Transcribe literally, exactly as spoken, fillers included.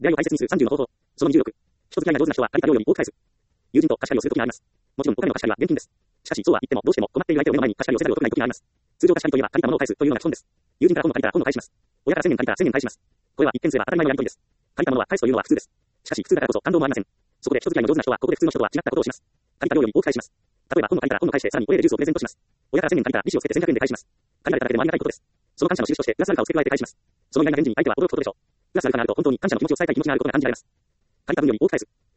出会いを大切にするさんじゅうの方法。そのにじゅうろく。人付き合いが上手な人は借りた料理に多く返す。友人と貸し借りをするときがあります。もちろんお金の貸し借りは現金です。しかしそうは言ってもどうしても困っている相手を目の前に貸し借りをせざるを得ないときがあります。通常貸し借りといえば借りたものを返すというのが基本です。友人から今度借りたら今度返します。親からせんえん借りたらせんえん返します。これは一見すれば当たり前のやり取りです。借りたものは返すというのは普通です。しかし普通だからこそ感動もありません。そこで人付き合いの上手な人はここで普通の人とは違ったことをします。借りた料理に多く返します。例えば今度借りたら今度返してさらにお礼でジュースをプレゼントします。親からせんえん借りたら利子をつけてせんひゃくえんで返します。借りられただけでもありがたいことです。その感謝の印としてプラスアルファを付け加えて返します。その意外な返事に相手は驚くことでしょう。プラスアルファがあると本当に感謝の気持ちを伝えたい気持ちがあることが感じられます。借りた分より多く返す。